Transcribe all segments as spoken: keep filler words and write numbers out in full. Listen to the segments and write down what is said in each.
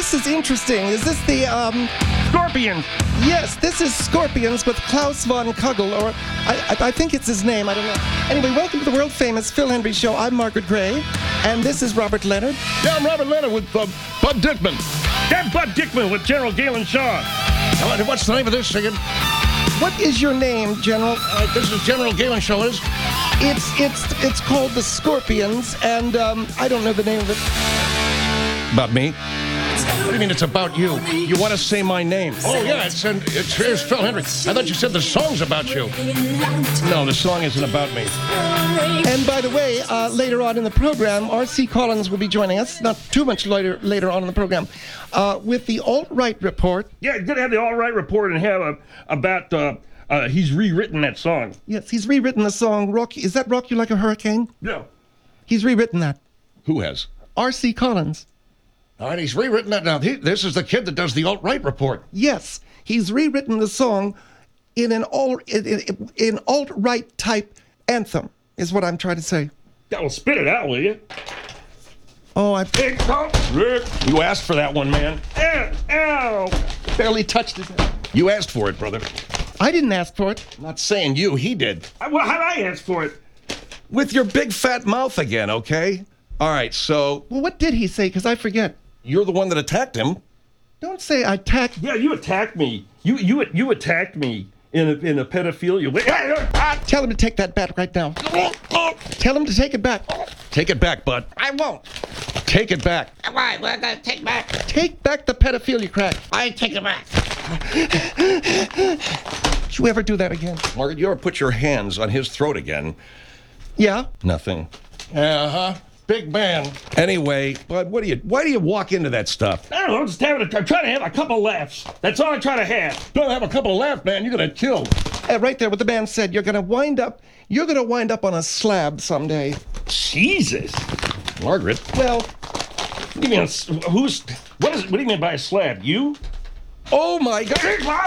this is interesting. Is this the, um... Scorpions. Yes, this is Scorpions with Klaus von Kugel, or I, I, I think it's his name, I don't know. Anyway, welcome to the world-famous Phil Hendrie Show. I'm Margaret Gray, and this is Robert Leonard. Yeah, I'm Robert Leonard with uh, Bud Dickman. That's Bud Dickman with General Galen Shaw. What's the name of this singing? What is your name, General? Uh, this is General Galen Shaw, is? It's, it's, it's called the Scorpions, and um, I don't know the name of it. About me? What do you mean it's about you? You want to say my name? Oh, yeah, it's, it's here's Phil Hendrie. I thought you said the song's about you. No, the song isn't about me. And by the way, uh, later on in the program, R C Collins will be joining us, not too much later later on in the program, uh, with the alt-right report. Yeah, he's going to have the alt-right report and have a, about, uh, uh, he's rewritten that song. Yes, he's rewritten the song, Rock. Is that Rock You Like a Hurricane? Yeah. He's rewritten that. Who has? R C Collins. All right, he's rewritten that now. He, this is the kid that does the alt-right report. Yes, he's rewritten the song in an alt in, in, in alt-right type anthem, is what I'm trying to say. Yeah, well, spit it out, will you? Oh, I You asked for that one, man. Ow, ow. barely touched it. You asked for it, brother. I didn't ask for it. I'm not saying you, he did. I, well, how'd I ask for it? With your big fat mouth again, okay? All right, so... Well, what did he say? Because I forget. You're the one that attacked him. Don't say I attacked... Yeah, you attacked me. You you you attacked me in a, in a pedophilia. Tell him to take that back right now. Tell him to take it back. Take it back, bud. I won't. Take it back. Why? We're gonna take back. Take back the pedophilia crack. I take it back. Did you ever do that again? Margaret, you ever put your hands on his throat again? Yeah? Nothing. Uh-huh. Big man. Anyway, Bud, what do you? Why do you walk into that stuff? I don't know. I'm just having a, I'm trying to have a couple laughs. That's all I try to have. Don't have a couple of laughs, man. You're gonna kill. Uh, right there, what the man said. You're gonna wind up. You're gonna wind up on a slab someday. Jesus. Margaret. Well, what do you mean? Who's? What is? What do you mean by a slab? You? Oh my God!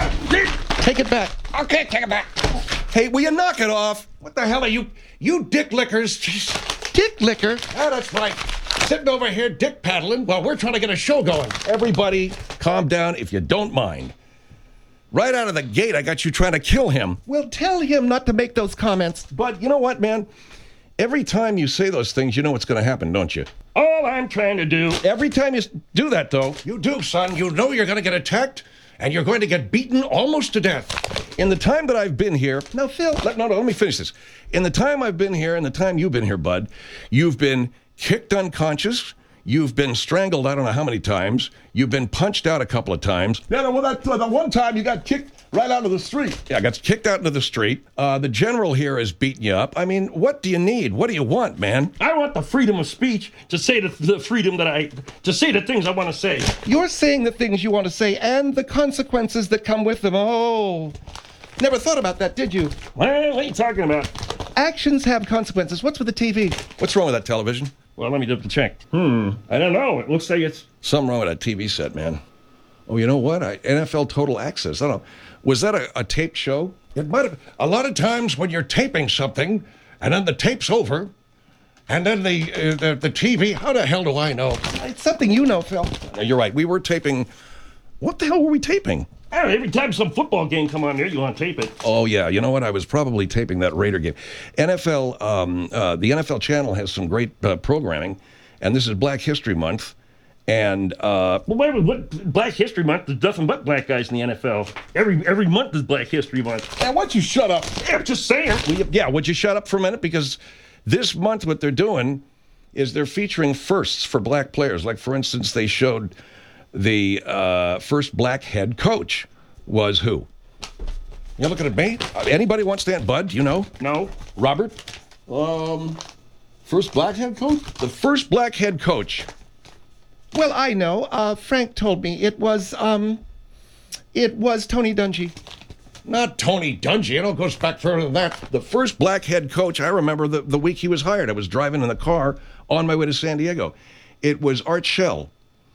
Take it back. Okay, take it back. Hey, will you knock it off? What the hell are you? You dick lickers. Dick liquor? Ah, that's right. Sitting over here dick paddling while we're trying to get a show going. Everybody, calm down if you don't mind. Right out of the gate, I got you trying to kill him. Well, tell him not to make those comments. But you know what, man? Every time you say those things, you know what's going to happen, don't you? All I'm trying to do. Every time you do that, though. You do, son. You know you're going to get attacked, and you're going to get beaten almost to death. In the time that I've been here... No, Phil... Let, no, no, let me finish this. In the time I've been here and the time you've been here, Bud, you've been kicked unconscious. You've been strangled I don't know how many times. You've been punched out a couple of times. Yeah, well, that, uh, the one time you got kicked right out of the street. Yeah, I got kicked out into the street. Uh, the general here has beaten you up. I mean, what do you need? What do you want, man? I want the freedom of speech to say the, the freedom that I... to say the things I want to say. You're saying the things you want to say and the consequences that come with them. Oh... Never thought about that, did you? Well, what are you talking about? Actions have consequences. What's with the T V? What's wrong with that television? Well, let me double check. Hmm. I don't know. It looks like it's... Something wrong with that T V set, man. Oh, you know what? I, N F L Total Access. I don't know. Was that a, a taped show? It might have. A lot of times when you're taping something, and then the tape's over, and then the, uh, the, the T V, how the hell do I know? It's something you know, Phil. No, you're right. We were taping... What the hell were we taping? I don't know, every time some football game come on there, you want to tape it. Oh, yeah. You know what? I was probably taping that Raider game. N F L, um, uh, the N F L channel has some great uh, programming, and this is Black History Month. And, uh... Well, wait, wait, what, Black History Month, there's nothing but black guys in the N F L. Every every month is Black History Month. Now, why don't you shut up? Yeah, I'm just saying. Will you, yeah, would you shut up for a minute? Because this month what they're doing is they're featuring firsts for black players. Like, for instance, they showed... The uh, first black head coach was who? You're looking at me? Anybody want to stand? Bud, you know? No. Robert? Um, first black head coach? The first black head coach. Well, I know. Uh, Frank told me it was, um, it was Tony Dungy. Not Tony Dungy. It all goes back further than that. The first black head coach, I remember the, the week he was hired. I was driving in the car on my way to San Diego. It was Art Shell.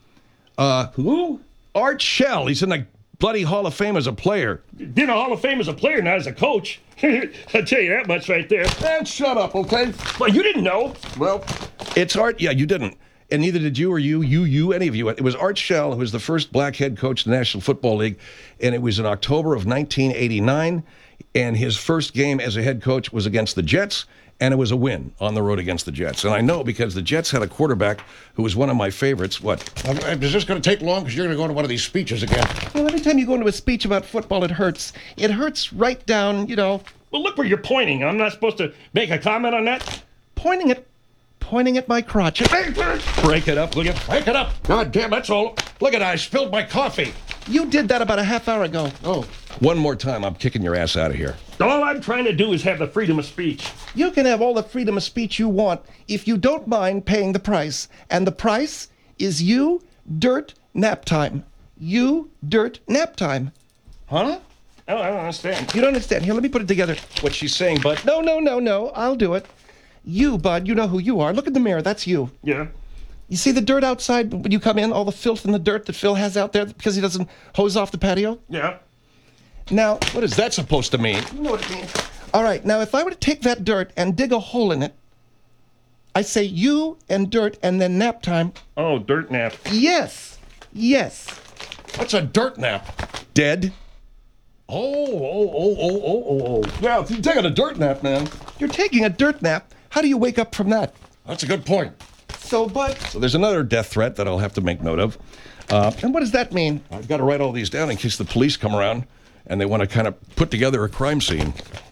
Uh, Who? Art Shell. He's in the bloody Hall of Fame as a player. In the Hall of Fame as a player, not as a coach. I'll tell you that much right there. Man, shut up, okay? Well, you didn't know. Well, it's Art. Yeah, you didn't. and neither did you or you, you, you, any of you. It was Art Shell, who was the first black head coach in the National Football League, and it was in October of nineteen eighty-nine, and his first game as a head coach was against the Jets, and it was a win on the road against the Jets. And I know because the Jets had a quarterback who was one of my favorites. What? Um, is this going to take long? Because you're going to go into one of these speeches again. Well, every time you go into a speech about football, it hurts. It hurts right down, you know, Well, look where you're pointing. I'm not supposed to make a comment on that? pointing at, pointing at my crotch. Break it up, will you? Break it up. God damn, that's all. Look at that. I spilled my coffee. You did that about a half hour ago. Oh. One more time, I'm kicking your ass out of here. All I'm trying to do is have the freedom of speech. You can have all the freedom of speech you want if you don't mind paying the price. And the price is you, dirt, nap time. You, dirt, nap time. Huh? Oh, I don't understand. You don't understand. Here, let me put it together. What she's saying, Bud? No, no, no, no. I'll do it. You, Bud, you know who you are. Look in the mirror. That's you. Yeah. You see the dirt outside when you come in? All the filth and the dirt that Phil has out there because he doesn't hose off the patio? Yeah. Now, What is that supposed to mean? you know what it means. All right, now if I were to take that dirt and dig a hole in it, I say you and dirt and then nap time. Oh, dirt nap. Yes, yes. What's a dirt nap? Dead? Oh, oh, oh, oh, oh, oh, oh. Yeah, you're taking a dirt nap, man. You're taking a dirt nap. How do you wake up from that? That's a good point. So, Bud, So there's another death threat that I'll have to make note of. Uh, and what does that mean? I've got to write all these down in case the police come around and they want to kind of put together a crime scene.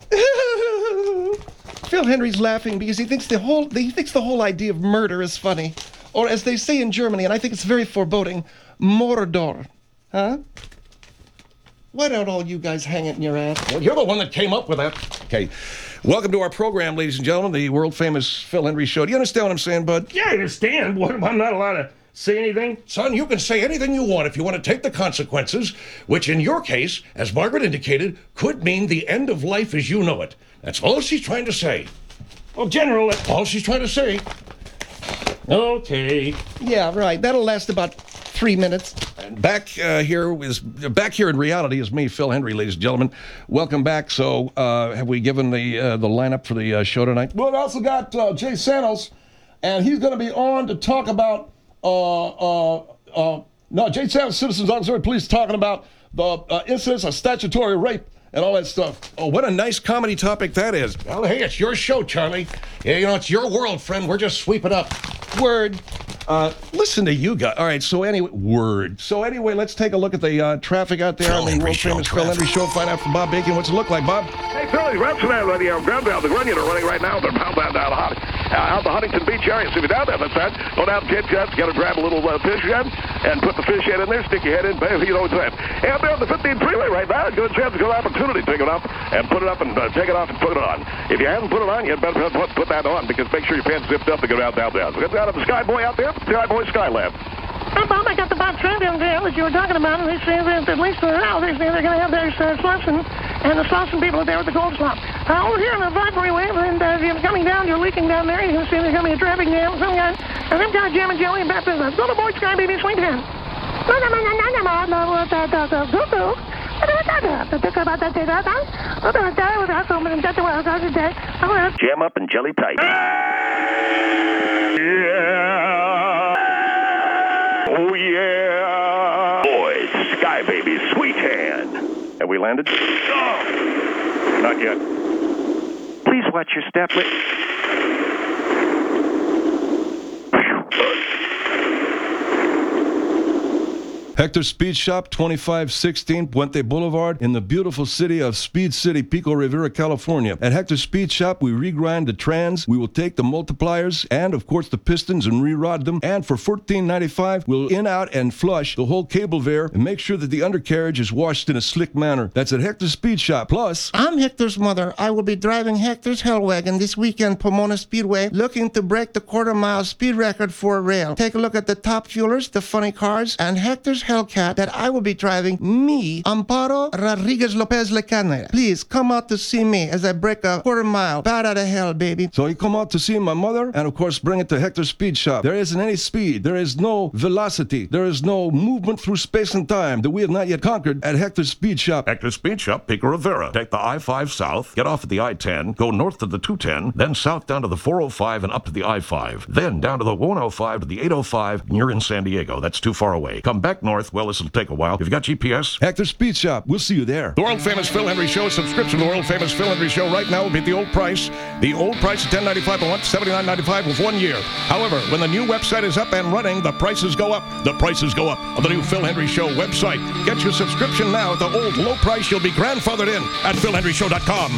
Phil Henry's laughing because he thinks the whole he thinks the whole idea of murder is funny, or as they say in Germany, and I think it's very foreboding, Mordor. Huh? Why don't all you guys hang it in your ass? Well, you're the one that came up with that. Okay. Welcome to our program, ladies and gentlemen, the world famous Phil Henry Show. Do you understand what I'm saying, Bud? Yeah, I understand. What, I'm not allowed to say anything? Son, you can say anything you want if you want to take the consequences, which in your case, as Margaret indicated, could mean the end of life as you know it. That's all she's trying to say. Well, General, uh, All she's trying to say. okay. Yeah, right. That'll last about three minutes. And back uh, here is back here in reality is me, Phil Henry, ladies and gentlemen. Welcome back. So, uh, have we given the uh, the lineup for the uh, show tonight? Well, we also got uh, Jay Santos, and he's going to be on to talk about, uh, uh, uh, no, Jay Santos, Citizens Auxiliary Police, talking about the uh, incidents of statutory rape and all that stuff. Oh, what a nice comedy topic that is. Well, hey, it's your show, Charlie. Yeah, you know, it's your world, friend. We're just sweeping up. Word. Uh, listen to you guys. All right, so anyway, word. So anyway, let's take a look at the uh, traffic out there Phil on the Henry world Show famous Phil traffic. Henry Show. Find out from Bob Bacon what's it look like, Bob. Hey, Philly, reps from that radio ground down. The Grunion are running right now. They're bound down down hot. Uh, out the Huntington Beach area. So if you're down there, that's right. Go down to Kid Cuts, got to grab a little uh, fish head and put the fish head in there, stick your head in, baby, you know what's that. And out there on the fifteen freeway right now, good chance, good opportunity to pick it up and put it up and uh, take it off and put it on. If you haven't put it on, you better put, put that on because make sure your pants zipped up to go down, down, down. So get out of the Skyboy out there, Skyboy Skylab. Hey, Bob, I got the Bob Trampion deal that you were talking about, and they say that at least for now, they say they're going to have their uh, Slauson, and the Slauson people are there with the Gold Slop. Uh, over here on the Broad Freeway, and uh, if you're coming down, you're leaking down there, you're going to see there's going to be a traffic jam, some guy, and them guys jamming jelly and baptism. Go to Boy Sky Baby Swing Hand. Jam up and jelly tight. Yeah. Oh, yeah. Boys, Sky Baby, sweet hand. Have we landed? Oh, not yet. Please watch your step. Hector Speed Shop, twenty-five sixteen Puente Boulevard in the beautiful city of Speed City, Pico Rivera, California. At Hector Speed Shop, we regrind the trans, we will take the multipliers and, of course, the pistons and re-rod them. And for fourteen ninety-five, we'll in, out, and flush the whole cable there and make sure that the undercarriage is washed in a slick manner. That's at Hector Speed Shop. Plus, I'm Hector's mother. I will be driving Hector's Hellwagon this weekend, Pomona Speedway, looking to break the quarter mile speed record for a rail. Take a look at the top fuelers, the funny cars, and Hector's Hellcat that I will be driving me, Amparo Rodriguez Lopez Lecana. Please come out to see me as I break a quarter mile bat out of hell, baby. So you come out to see my mother, and of course bring it to Hector's Speed Shop. There isn't any speed, there is no velocity, there is no movement through space and time that we have not yet conquered at Hector's Speed Shop. Hector Speed Shop, Pico Rivera. Take the I five south, get off at the I ten, go north to the two ten, then south down to the four oh five and up to the I five. Then down to the one oh five to the eight oh five, and you're in San Diego. That's too far away. Come back north, well, this will take a while. If you got G P S, Hector's Speed Shop, we'll see you there. the world-famous Phil Henry Show, subscription to the world-famous Phil Henry Show right now will be at the old price. The old price is ten ninety-five a month, seventy-nine ninety-five with one year. However, when the new website is up and running, the prices go up. The prices go up on the new Phil Henry Show website. Get your subscription now at the old low price. You'll be grandfathered in at phil henry show dot com.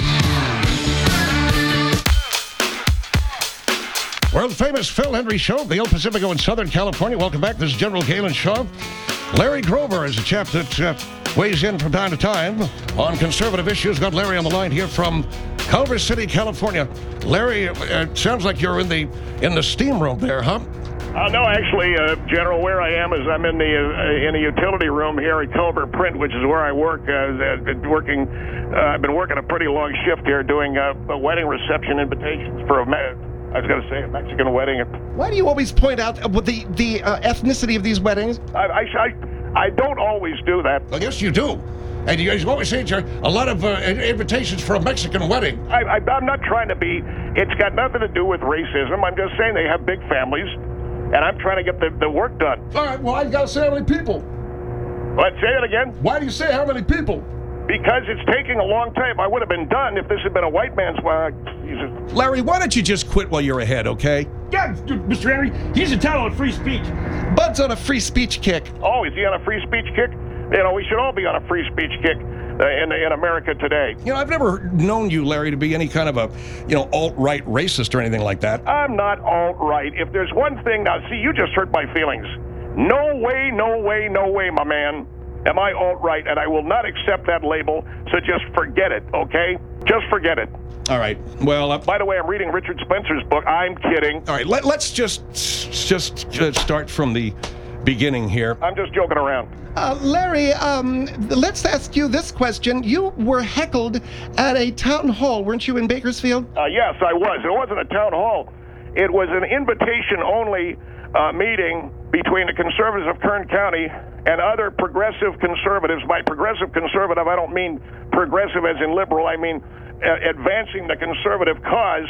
World-famous Phil Henry Show, the El Pacifico in Southern California. Welcome back. This is General Galen Shaw. Larry Grover is a chap that uh, weighs in from time to time on conservative issues. Got Larry on the line here from Culver City, California. Larry, uh, it sounds like you're in the in the steam room there, huh? Uh, no, actually, uh, General, where I am is I'm in the uh, in a utility room here at Culver Print, which is where I work. Uh, I've been working. Uh, I've been working a pretty long shift here, doing uh, a wedding reception invitations for a. Me- I was going to say a Mexican wedding. Why do you always point out uh, the the uh, ethnicity of these weddings? I, I, I, I don't always do that. I guess you do. And you guys always say there a lot of uh, invitations for a Mexican wedding. I, I, I'm not trying to be. It's got nothing to do with racism. I'm just saying they have big families, and I'm trying to get the, the work done. All right, well, I got to say how many people. Let's say it again. Why do you say how many people? Because it's taking a long time. I would have been done if this had been a white man's. Uh, Jesus. Larry, why don't you just quit while you're ahead, okay? Yeah, Mister Henry, he's entitled to free speech. Bud's on a free speech kick. Oh, is he on a free speech kick? You know, we should all be on a free speech kick uh, in in America today. You know, I've never known you, Larry, to be any kind of a, you know, alt-right racist or anything like that. I'm not alt-right. If there's one thing, now, see, you just hurt my feelings. No way, no way, no way, my man, am I alt-right, and I will not accept that label, so just forget it, okay? Just forget it. All right. Well, uh, By the way, I'm reading Richard Spencer's book. I'm kidding. all right. Let, let's just just uh, start from the beginning here. I'm just joking around. Uh, Larry, um, let's ask you this question. You were heckled at a town hall, weren't you, in Bakersfield? Uh, yes, I was. It wasn't a town hall. It was an invitation-only uh, meeting between the conservatives of Kern County and other progressive conservatives. By progressive conservative, I don't mean progressive as in liberal. I mean uh, advancing the conservative cause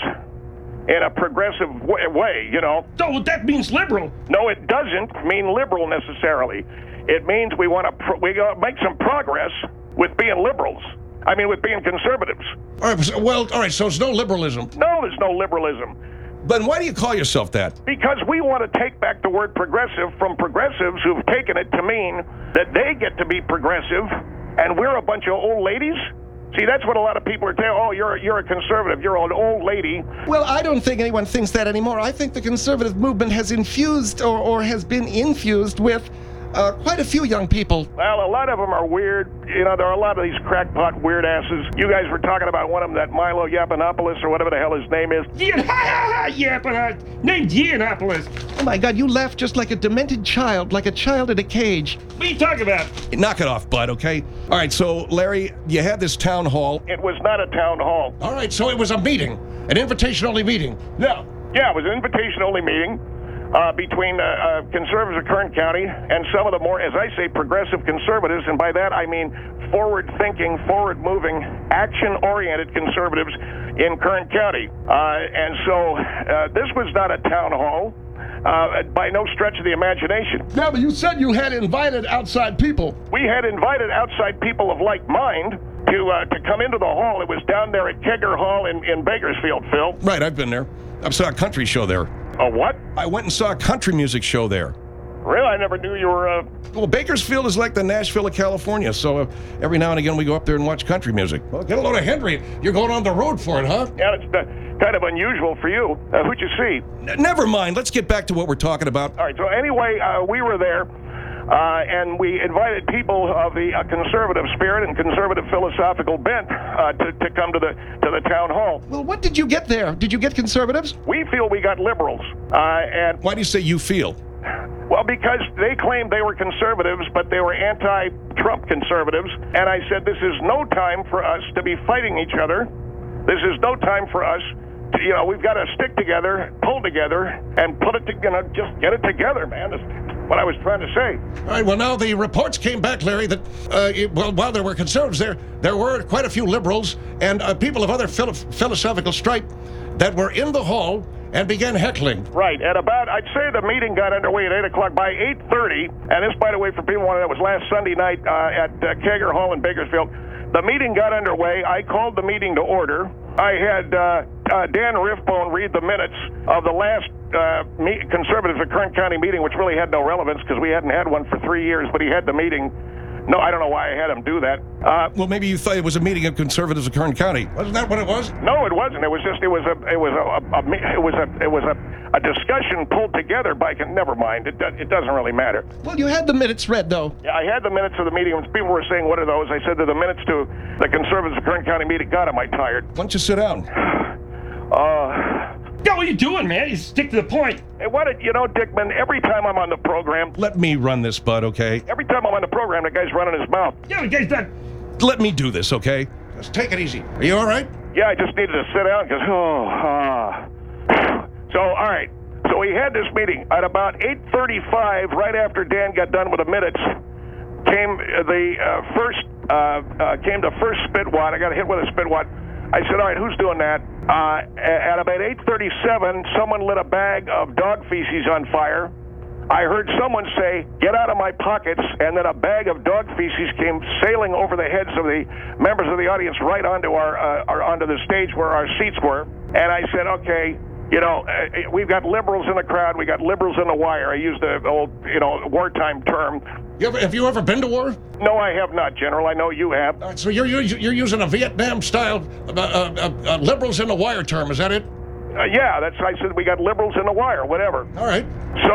in a progressive w- way, you know. Oh, that means liberal. No, it doesn't mean liberal necessarily. It means we want to pro- we gotta make some progress with being liberals. I mean, with being conservatives. All right, so- well, all right, so it's no liberalism. No, there's no liberalism. Then why do you call yourself that? Because we want to take back the word progressive from progressives who've taken it to mean that they get to be progressive and we're a bunch of old ladies. See, that's what a lot of people are saying. Oh, you're, you're a conservative. You're an old lady. Well, I don't think anyone thinks that anymore. I think the conservative movement has infused or, or has been infused with uh, quite a few young people. Well, a lot of them are weird. You know, there are a lot of these crackpot weird asses. You guys were talking about one of them, that Milo Yiannopoulos or whatever the hell his name is. Yeah, yeah, but uh, named Yiannopoulos. Oh my God, you laugh just like a demented child, like a child in a cage. What are you talking about? Knock it off, bud, okay? All right, so, Larry, you had this town hall. It was not a town hall. All right, so it was a meeting, an invitation-only meeting. Yeah. Yeah, it was an invitation-only meeting. Uh, between uh, uh, conservatives of Kern County and some of the more, as I say, progressive conservatives, and by that I mean forward-thinking, forward-moving, action-oriented conservatives in Kern County. Uh, and so uh, this was not a town hall uh, by no stretch of the imagination. Yeah, but you said you had invited outside people. We had invited outside people of like mind to uh, to come into the hall. It was down there at Kegger Hall in, in Bakersfield, Phil. Right, I've been there. I saw a country show there. A what? I went and saw a country music show there. Really? I never knew you were... Uh... Well, Bakersfield is like the Nashville of California, so uh, every now and again we go up there and watch country music. Well, get a load of Henry. You're going on the road for it, huh? Yeah, it's uh, kind of unusual for you. Uh, who'd you see? N- never mind. Let's get back to what we're talking about. All right, so anyway, uh, we were there, uh, and we invited people of the uh, conservative spirit and conservative philosophical bent uh, to, to come to the to the town hall. Well, what did you get there? Did you get conservatives? We feel we got liberals, uh, and Why do you say you feel? Well, because they claimed they were conservatives, but they were anti-Trump conservatives. And I said, this is no time for us to be fighting each other. This is no time for us to, you know, we've got to stick together, pull together, and put it to, you know, just get it together, man. That's what I was trying to say. All right, well, now the reports came back, Larry, that, uh, it- well, while there were conservatives there, there were quite a few liberals and uh, people of other philo- philosophical stripe that were in the hall and began heckling. Right. At about, I'd say the meeting got underway at eight o'clock. By eight thirty, and this, by the way, for people wondering, that was last Sunday night uh, at uh, Kager Hall in Bakersfield. The meeting got underway. I called the meeting to order. I had uh, uh, Dan Riffbone read the minutes of the last uh, me- Conservatives of Kern County meeting, which really had no relevance because we hadn't had one for three years, but he had the meeting. No, I don't know why I had him do that. Uh, Well, maybe you thought it was a meeting of conservatives of Kern County. Wasn't that what it was? No, it wasn't. It was just it was a it was a, a, a it was a it was a, a discussion pulled together by. Never mind. It do, it doesn't really matter. Well, you had the minutes read, though. Yeah, I had the minutes of the meeting. When people were saying, "What are those?" I said that the minutes to the Conservatives of Kern County meeting. God, am I tired? Why don't you sit down? Uh, Yeah, what are you doing, man? You stick to the point. hey, what did you know, Dickman? Every time I'm on the program, Let me run this, bud, okay? every time I'm on the program, the guy's running his mouth. Yeah, the guy's not. Let me do this, okay? Just take it easy. Are you all right? Yeah, I just needed to sit down because, oh, ah. So, all right. So we had this meeting at about eight thirty-five, right after Dan got done with the minutes, came the uh, first, uh, uh, came the first spitwad. I got hit with a spitwad. I said, all right, who's doing that? Uh, at about eight thirty-seven, someone lit a bag of dog feces on fire. I heard someone say, get out of my pockets, and then a bag of dog feces came sailing over the heads of the members of the audience right onto our, uh, our onto the stage where our seats were. And I said, okay, you know, uh, we've got liberals in the crowd, we got liberals in the wire. I used the old, you know, wartime term. You ever, have you ever been to war? No, I have not, General. I know you have. All right, so you're, you're, you're using a Vietnam-style uh, uh, uh, liberals in the wire term, is that it? Uh, yeah, that's I said we got liberals in the wire, whatever. All right. So,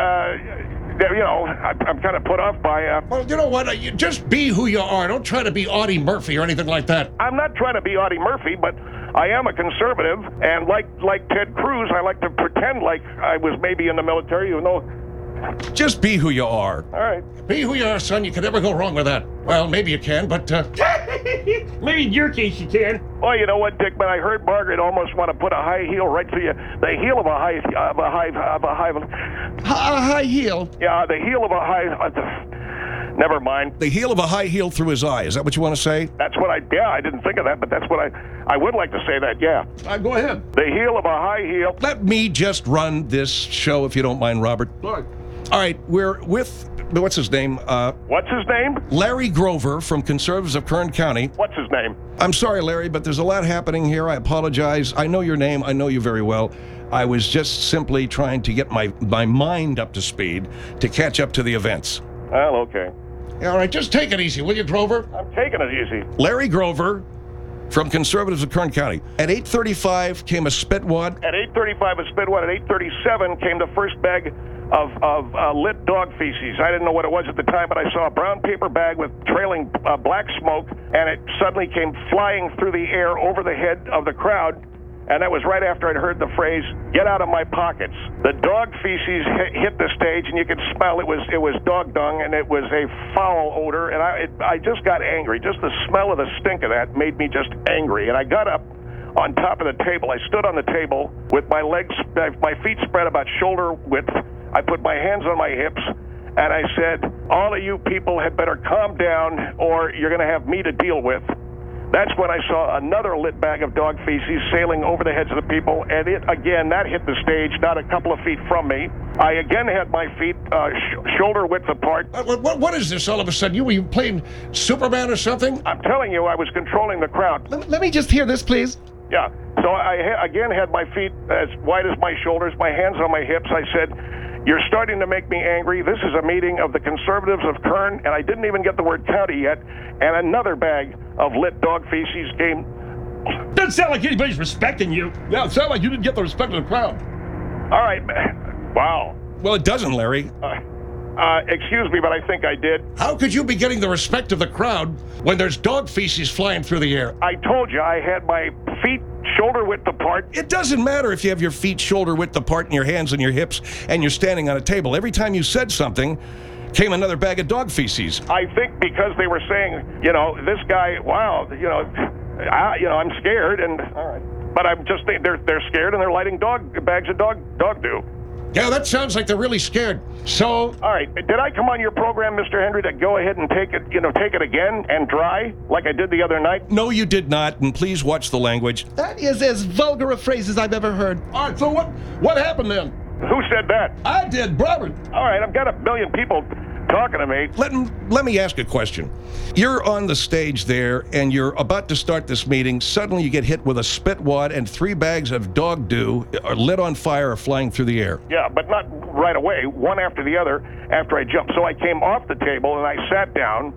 uh, you know, I, I'm kind of put off by. Uh, Well, you know what? Uh, you just be who you are. Don't try to be Audie Murphy or anything like that. I'm not trying to be Audie Murphy, but I am a conservative, and like like Ted Cruz, I like to pretend like I was maybe in the military, even though. Just be who you are. All right. Be who you are, son. You can never go wrong with that. Well, maybe you can, but uh, Maybe in your case you can. Well, you know what, Dickman? I heard Margaret almost want to put a high heel right through you. The heel of a high of a high of a high. Hi- a high heel. Yeah, the heel of a high. Uh, the, never mind. the heel of a high heel through his eye. Is that what you want to say? That's what I. Yeah, I didn't think of that, but that's what I. I would like to say that. Yeah. Uh, go ahead. The heel of a high heel. Let me just run this show, if you don't mind, Robert. All right. All right, we're with, what's his name? Uh, What's his name? Larry Grover from Conservatives of Kern County. What's his name? I'm sorry, Larry, but there's a lot happening here. I apologize. I know your name. I know you very well. I was just simply trying to get my, my mind up to speed to catch up to the events. Well, okay. All right, just take it easy, will you, Grover? I'm taking it easy. Larry Grover from Conservatives of Kern County. At eight thirty-five came a spitwad. At eight thirty-five, a spitwad. At eight thirty-seven came the first bag of, of uh, lit dog feces. I didn't know what it was at the time, but I saw a brown paper bag with trailing uh, black smoke, and it suddenly came flying through the air over the head of the crowd. And that was right after I'd heard the phrase, get out of my pockets. The dog feces hit, hit the stage, and you could smell it was it was dog dung, and it was a foul odor. And I it, I just got angry. Just the smell of the stink of that made me just angry. And I got up on top of the table. I stood on the table with my legs, my feet spread about shoulder width. I put my hands on my hips, and I said, all of you people had better calm down, or you're going to have me to deal with. That's when I saw another lit bag of dog feces sailing over the heads of the people, and it, again, that hit the stage not a couple of feet from me. I again had my feet uh, sh- shoulder width apart. Uh, what, what is this all of a sudden? You were you playing Superman or something? I'm telling you, I was controlling the crowd. Let, let me just hear this, please. Yeah. So I ha- again had my feet as wide as my shoulders, my hands on my hips. I said, you're starting to make me angry. This is a meeting of the Conservatives of Kern, and I didn't even get the word county yet, and another bag of lit dog feces came. Doesn't sound like anybody's respecting you. Yeah, it sounded like you didn't get the respect of the crowd. All right. Wow. Well, it doesn't, Larry. Uh, uh, excuse me, but I think I did. How could you be getting the respect of the crowd when there's dog feces flying through the air? I told you I had my feet shoulder width apart. It doesn't matter if you have your feet shoulder width apart and your hands on your hips and you're standing on a table. Every time you said something, came another bag of dog feces. I think because they were saying, you know, this guy, wow, you know, I, you know, I'm scared, and all right, but I'm just think they're they're scared and they're lighting dog bags of dog dog do. Yeah, that sounds like they're really scared. So, all right, did I come on your program, Mister Henry, to go ahead and take it, you know, take it again and dry like I did the other night? No, you did not, and please watch the language. That is as vulgar a phrase as I've ever heard. All right, so what what happened then? Who said that? I did, Robert. All right, I've got a million people talking to me. Let, let me ask a question. You're on the stage there, and you're about to start this meeting. Suddenly you get hit with a spit wad, and three bags of dog dew are lit on fire or flying through the air. Yeah, but not right away, one after the other, after I jumped. So I came off the table, and I sat down,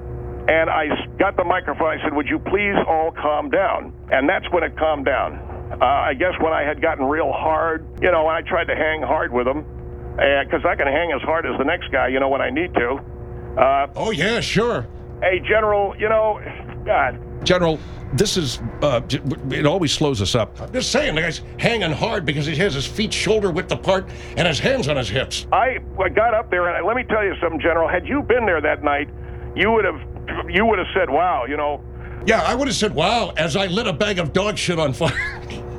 and I got the microphone. I said, would you please all calm down? And that's when it calmed down. Uh, I guess when I had gotten real hard, you know, I tried to hang hard with them, because I can hang as hard as the next guy, you know, when I need to. Uh, oh, yeah, sure. Hey, General, you know, God. General, this is, uh, it always slows us up. I'm just saying, the guy's hanging hard because he has his feet shoulder width apart and his hands on his hips. I got up there, and I, let me tell you something, General. Had you been there that night, you would have, you would have said, wow, you know. Yeah, I would have said, wow, as I lit a bag of dog shit on fire.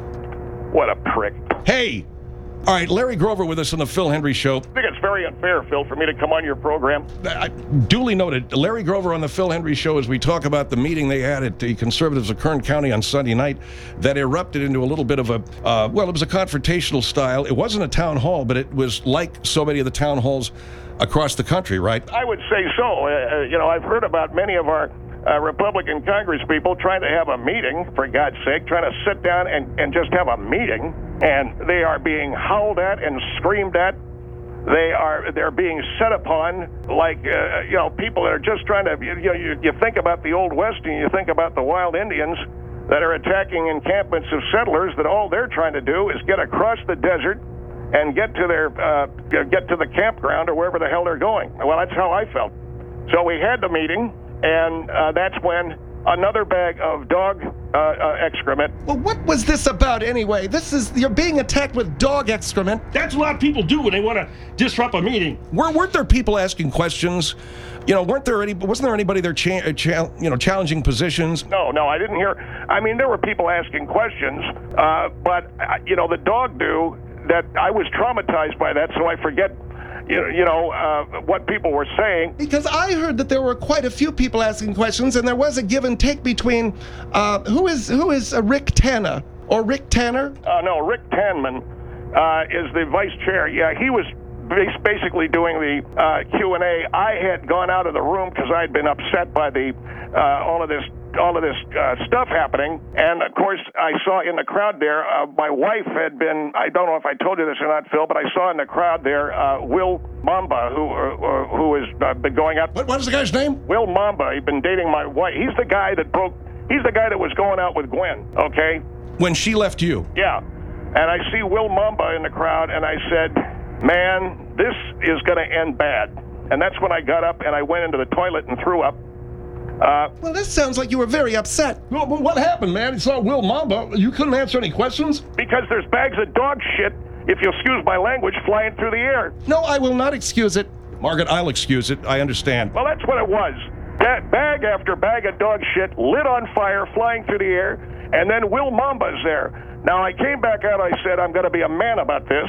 What a prick. Hey. All right, Larry Grover with us on the Phil Hendry Show. I think it's very unfair, Phil, for me to come on your program. I, duly noted. Larry Grover on the Phil Hendry Show as we talk about the meeting they had at the Conservatives of Kern County on Sunday night that erupted into a little bit of a, uh, well, it was a confrontational style. It wasn't a town hall, but it was like so many of the town halls across the country, right? I would say so. Uh, you know, I've heard about many of our Uh, Republican Congress people trying to have a meeting, for God's sake, trying to sit down and, and just have a meeting, and they are being howled at and screamed at. They are they're being set upon like uh, you know, people that are just trying to, you know, you, you think about the Old West and you think about the wild Indians that are attacking encampments of settlers, that all they're trying to do is get across the desert and get to their uh, get to the campground or wherever the hell they're going. Well, that's how I felt. So we had the meeting. And uh, that's when another bag of dog uh, uh, excrement. Well, what was this about anyway? This is, you're being attacked with dog excrement. That's a lot of people do when they want to disrupt a meeting. Were, weren't there people asking questions? You know, weren't there any? Wasn't there anybody there, cha- cha- you know, challenging positions? No, no, I didn't hear. I mean, there were people asking questions, uh, but uh, you know, the dog do that. I was traumatized by that, so I forget. You, you know, uh, what people were saying. Because I heard that there were quite a few people asking questions, and there was a give and take between, uh, who is who is uh, Rick Tanner, or Rick Tanner? Uh, no, Rick Tanman uh, is the vice chair. Yeah, he was bas- basically doing the uh, Q and A. I had gone out of the room because I had been upset by the uh, all of this all of this uh, stuff happening. And, of course, I saw in the crowd there, uh, my wife had been, I don't know if I told you this or not, Phil, but I saw in the crowd there uh, Will Mamba, who uh, who has uh, been going out. What, what is the guy's name? Will Mamba. He'd been dating my wife. He's the guy that broke, he's the guy that was going out with Gwen, okay? When she left you? Yeah. And I see Will Mamba in the crowd, and I said, man, this is going to end bad. And that's when I got up and I went into the toilet and threw up. Uh, well, this sounds like you were very upset. Well, but what happened, man? You saw Will Mamba. You couldn't answer any questions? Because there's bags of dog shit, if you'll excuse my language, flying through the air. No, I will not excuse it. Margaret, I'll excuse it. I understand. Well, that's what it was. That bag after bag of dog shit lit on fire, flying through the air, and then Will Mamba's there. Now, I came back out, I said, I'm going to be a man about this,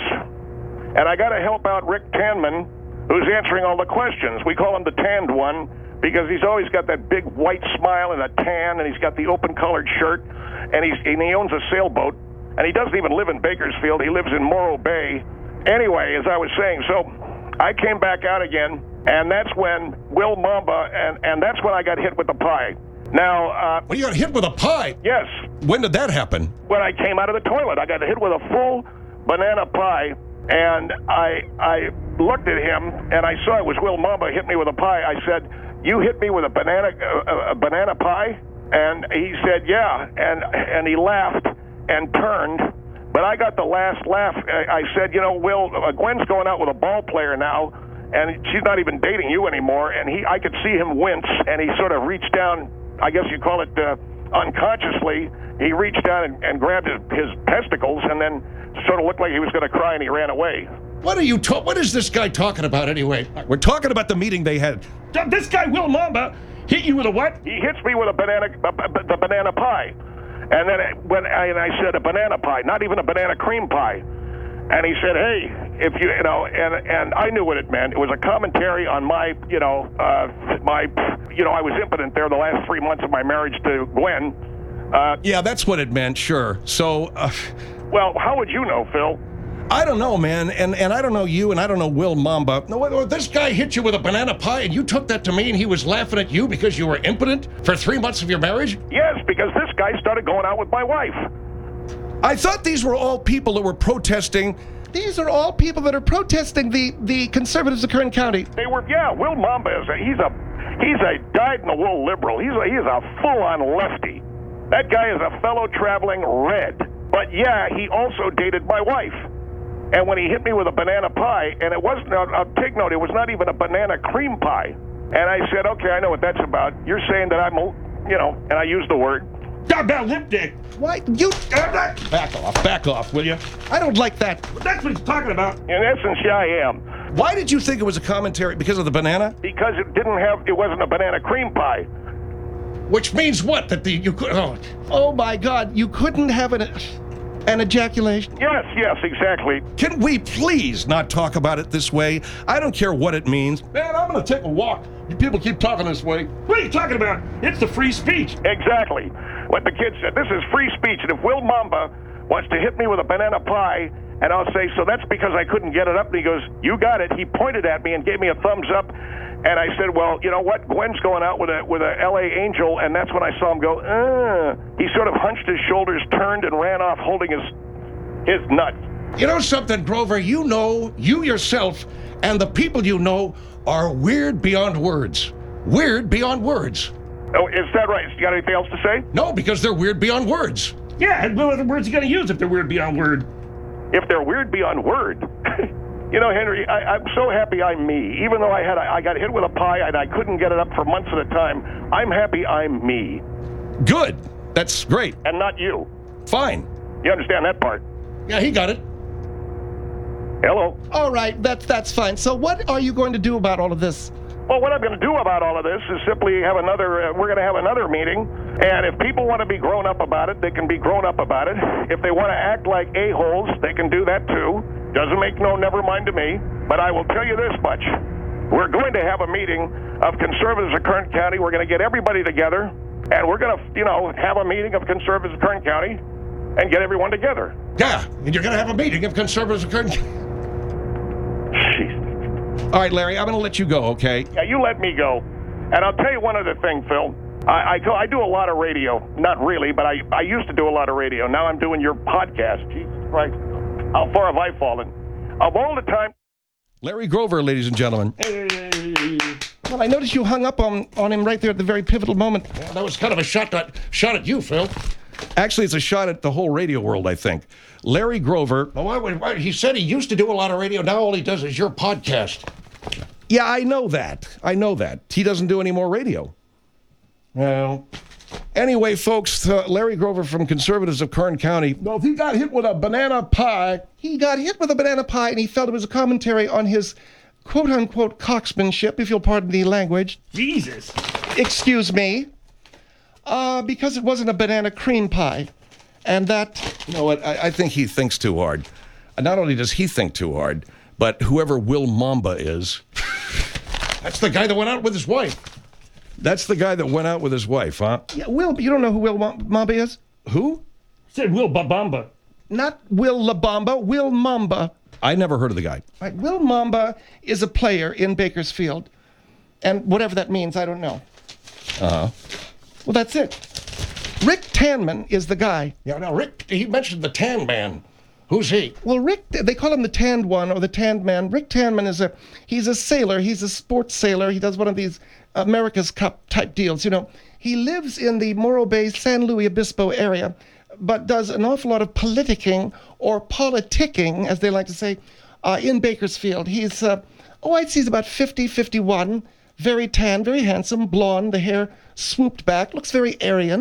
and I got to help out Rick Tanman, who's answering all the questions. We call him the tanned one, because he's always got that big white smile and a tan, and he's got the open-colored shirt, and, he's, and he owns a sailboat, and he doesn't even live in Bakersfield. He lives in Morro Bay. Anyway, as I was saying, so I came back out again, and that's when Will Mamba, and, and that's when I got hit with the pie. Now, uh... Well, you got hit with a pie? Yes. When did that happen? When I came out of the toilet. I got hit with a full banana pie, and I I looked at him, and I saw it was Will Mamba hit me with a pie. I said, you hit me with a banana uh, a banana pie? And he said, yeah. And and he laughed and turned. But I got the last laugh. I, I said, you know, Will, uh, Gwen's going out with a ball player now, and she's not even dating you anymore. And he, I could see him wince, and he sort of reached down, I guess you call it uh, unconsciously, he reached down and, and grabbed his, his testicles and then sort of looked like he was going to cry and he ran away. What are you ta- What is this guy talking about anyway? We're talking about the meeting they had. This guy, Will Mamba, hit you with a what? He hits me with a banana, a, a, the banana pie. And then it- when I, and I said a banana pie, not even a banana cream pie. And he said, hey, if you, you know, and and I knew what it meant. It was a commentary on my, you know, uh, my, you know, I was impotent there the last three months of my marriage to Gwen. Uh, Yeah, that's what it meant, sure. So, uh, well, how would you know, Phil? I don't know, man, and and I don't know you, and I don't know Will Mamba. No, wait, wait, this guy hit you with a banana pie, and you took that to me, and he was laughing at you because you were impotent for three months of your marriage? Yes, because this guy started going out with my wife. I thought these were all people that were protesting. These are all people that are protesting the, the conservatives of Kern County. They were, yeah, Will Mamba is a, he's a, he's a dyed-in-the-wool liberal. He's a, he's a full-on lefty. That guy is a fellow traveling red. But yeah, he also dated my wife. And when he hit me with a banana pie, and it wasn't, I'll take note, it was not even a banana cream pie. And I said, okay, I know what that's about. You're saying that I'm, you know, and I used the word. Talk about lip dick. Why? You. Back off, back off, will you? I don't like that. That's what he's talking about. In essence, yeah, I am. Why did you think it was a commentary? Because of the banana? Because it didn't have, it wasn't a banana cream pie. Which means what? That the you could. Oh, Oh my God! You couldn't have an an ejaculation. Yes, yes, exactly. can we please not talk about it this way? I don't care what it means. Man, I'm going to take a walk. You people keep talking this way. What are you talking about? It's the free speech. Exactly. What the kid said. This is free speech. And if Will Mamba wants to hit me with a banana pie, and I'll say, so that's because I couldn't get it up. And he goes, you got it. He pointed at me and gave me a thumbs up. And I said, well, you know what? Gwen's going out with a with a L A Angel. And that's when I saw him go, uh. He sort of hunched his shoulders, turned, and ran off holding his his nuts. You know something, Grover? You know, you yourself and the people you know are weird beyond words. Weird beyond words. Oh, is that right? You got anything else to say? No, because they're weird beyond words. Yeah, what other words are you going to use if they're weird beyond word? If they're weird beyond word. You know, Henry, I, I'm so happy I'm me. Even though I had, I got hit with a pie and I couldn't get it up for months at a time, I'm happy I'm me. Good. That's great. And not you. Fine. You understand that part? Yeah, he got it. Hello? All right, that's that's fine. So what are you going to do about all of this? Well, what I'm going to do about all of this is simply have another, uh, we're going to have another meeting. And if people want to be grown up about it, they can be grown up about it. If they want to act like a-holes, they can do that too. Doesn't make no never mind to me. But I will tell you this much. We're going to have a meeting of conservatives of Kern County. We're going to get everybody together. And we're going to, you know, have a meeting of conservatives of Kern County and get everyone together. Yeah, and you're going to have a meeting of conservatives. Jeez. All right, Larry, I'm going to let you go, okay? Yeah, you let me go. And I'll tell you one other thing, Phil. I, I, go, I do a lot of radio. Not really, but I, I used to do a lot of radio. Now I'm doing your podcast. Jesus Christ. How far have I fallen? Of all the time... Larry Grover, ladies and gentlemen. Well, I noticed you hung up on, on him right there at the very pivotal moment. Yeah, that was kind of a shot at, shot at you, Phil. Actually, it's a shot at the whole radio world, I think. Larry Grover, oh, why, why, he said he used to do a lot of radio. Now all he does is your podcast. Yeah, I know that. I know that. He doesn't do any more radio. Well, anyway, folks, uh, Larry Grover from Conservatives of Kern County. No, if he got hit with a banana pie, He got hit with a banana pie, and he felt it was a commentary on his quote-unquote cocksmanship, if you'll pardon the language. Jesus. Excuse me. Uh, because it wasn't a banana cream pie. And that... You know what? I, I think he thinks too hard. Not only does he think too hard, but whoever Will Mamba is, that's the guy that went out with his wife. That's the guy that went out with his wife, huh? Yeah, Will, you don't know who Will Mamba is? Who? Said Will Babamba. Not Will LaBamba, Will Mamba. I never heard of the guy. Right, Will Mamba is a player in Bakersfield. And whatever that means, I don't know. Uh-huh. Well, that's it. Rick Tanman is the guy. Yeah, now, Rick, he mentioned the Tan Man. Who's he? Well, Rick, they call him the Tanned One or the Tanned Man. Rick Tanman is a, he's a sailor. He's a sports sailor. He does one of these America's Cup type deals. You know, he lives in the Morro Bay, San Luis Obispo area, but does an awful lot of politicking or politicking, as they like to say, uh, in Bakersfield. He's, uh, oh, I'd say he's about fifty, fifty-one, very tan, very handsome, blonde, the hair swooped back, looks very Aryan,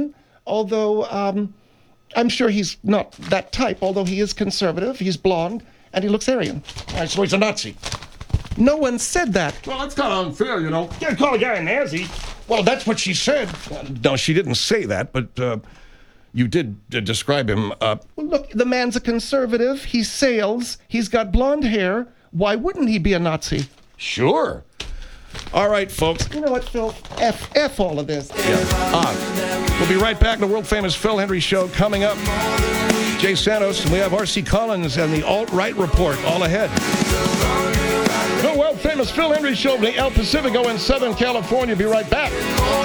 although um, I'm sure he's not that type, although he is conservative, he's blonde, and he looks Aryan. All right, so he's a Nazi. No one said that. Well, that's kind of unfair, you know. You can't call a guy a Nazi. Well, that's what she said. No, she didn't say that, but uh, you did uh, describe him. Uh, Well, look, the man's a conservative, he sails, he's got blonde hair. Why wouldn't he be a Nazi? sure. All right, folks. You know what, Phil? F, F all of this. Ah, we'll be right back in the world-famous Phil Hendry Show coming up. Jay Santos, and we have R C Collins and the Alt-Right Report all ahead. The world-famous Phil Hendry Show from the El Pacifico in Southern California. Be right back.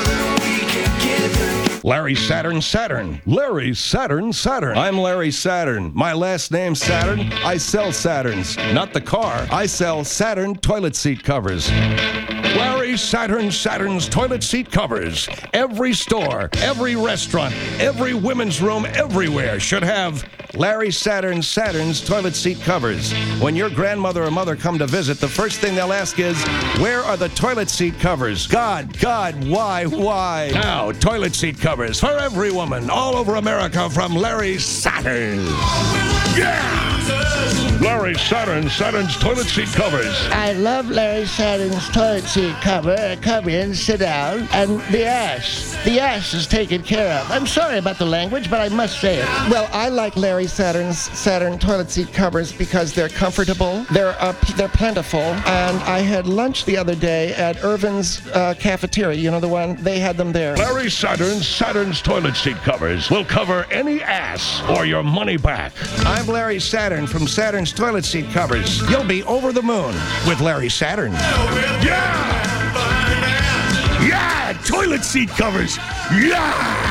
Larry Saturn Saturn. Larry Saturn Saturn. I'm Larry Saturn. My last name's Saturn. I sell Saturns. Not the car. I sell Saturn toilet seat covers. Larry Saturn Saturn's toilet seat covers. Every store, every restaurant, every women's room, everywhere should have Larry Saturn Saturn's toilet seat covers. When your grandmother or mother come to visit, the first thing they'll ask is, where are the toilet seat covers? God, God, why, why? now toilet seat covers for every woman all over America from Larry Saturn. Yeah! Larry Saturn, Saturn's toilet seat covers. I love Larry Saturn's toilet seat cover. Come in, sit down, and the ass. The ass is taken care of. I'm sorry about the language, but I must say it. Well, I like Larry Saturn's Saturn toilet seat covers because they're comfortable, they're uh, p- they're plentiful, and I had lunch the other day at Irvin's uh, cafeteria. You know the one? They had them there. Larry Saturn, Saturn's toilet seat covers will cover any ass or your money back. I'm Larry Saturn from Saturn's toilet seat covers. You'll be over the moon with Larry Saturn. Yeah! Yeah! Toilet seat covers! Yeah!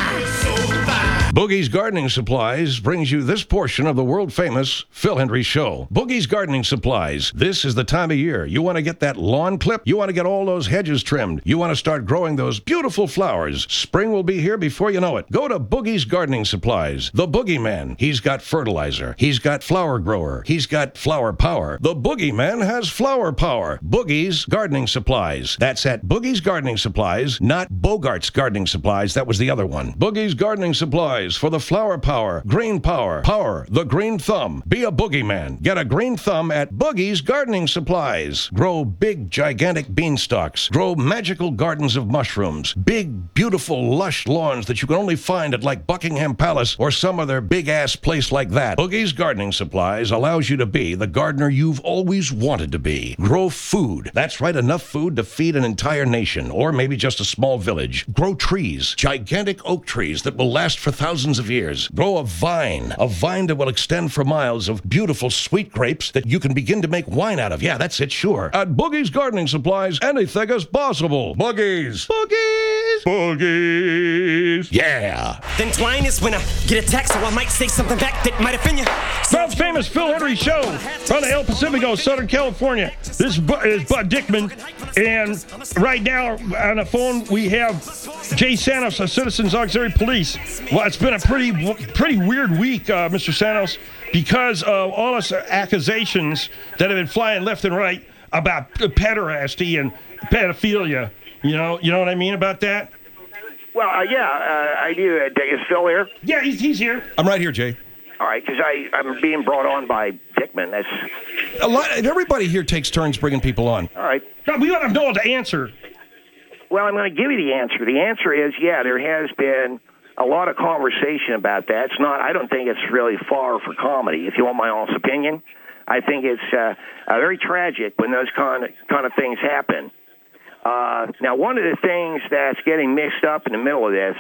Boogie's Gardening Supplies brings you this portion of the world-famous Phil Hendry Show. Boogie's Gardening Supplies. This is the time of year. You want to get that lawn clipped? You want to get all those hedges trimmed? You want to start growing those beautiful flowers? Spring will be here before you know it. Go to Boogie's Gardening Supplies. The Boogeyman. He's got fertilizer. He's got flower grower. He's got flower power. The Boogeyman has flower power. Boogie's Gardening Supplies. That's at Boogie's Gardening Supplies, not Bogart's Gardening Supplies. That was the other one. Boogie's Gardening Supplies for the flower power, green power, power, the green thumb. Be a boogeyman. Get a green thumb at Boogie's Gardening Supplies. Grow big, gigantic beanstalks. Grow magical gardens of mushrooms. Big, beautiful, lush lawns that you can only find at like Buckingham Palace or some other big-ass place like that. Boogie's Gardening Supplies allows you to be the gardener you've always wanted to be. Grow food. That's right, enough food to feed an entire nation or maybe just a small village. Grow trees, gigantic oak trees that will last for thousands of years. Grow a vine, a vine that will extend for miles of beautiful sweet grapes that you can begin to make wine out of. Yeah, that's it, sure. At Boogie's Gardening Supplies, anything is possible. Boogies! Boogies! Boogies! Yeah! Then twine is when I get a text, so I might say something back that might offend you. World's famous Phil Hendry Show from the El Pacifico, Southern California. This is Bud, is Bud Dickman, and right now on the phone we have Jay Santos of Citizens Auxiliary Police. Well, it's been a pretty pretty weird week, uh, Mister Santos, because of all this accusations that have been flying left and right about pederasty and pedophilia. You know, you know what I mean about that? Well, uh, yeah, uh, I do. Uh, is Phil here? Yeah, he's, he's here. I'm right here, Jay. All right, because I'm being brought on by Dickman. That's A lot, everybody here takes turns bringing people on. all right. No, we want to know the answer. Well, I'm going to give you the answer. The answer is, yeah, there has been a lot of conversation about that. It's not, I don't think it's really far for comedy, if you want my honest opinion. I think it's uh, uh, very tragic when those kind of, kind of things happen. Uh, now, one of the things that's getting mixed up in the middle of this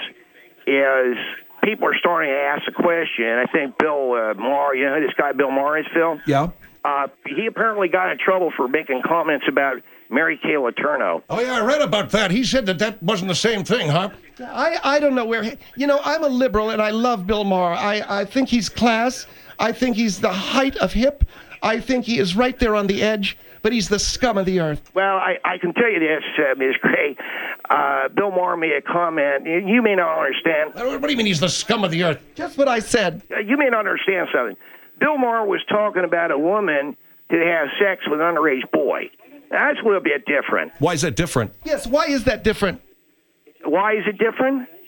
is people are starting to ask the question. I think Bill uh, Maher, you know who this guy Bill Maher is, Phil? Yeah. Uh, he apparently got in trouble for making comments about Mary Kay Letourneau. Oh, yeah, I read about that. He said that that wasn't the same thing, huh? I, I don't know where he, you know, I'm a liberal and I love Bill Maher. I, I think he's class. I think he's the height of hip. I think he is right there on the edge, but he's the scum of the earth. Well, I, I can tell you this, uh, Miz Gray. Uh, Bill Maher made a comment. You, you may not understand. What do you mean he's the scum of the earth? Just what I said. Uh, you may not understand something. Bill Maher was talking about a woman who has sex with an underage boy. That's a little bit different. Why is that different? Yes, why is that different? Why is it different?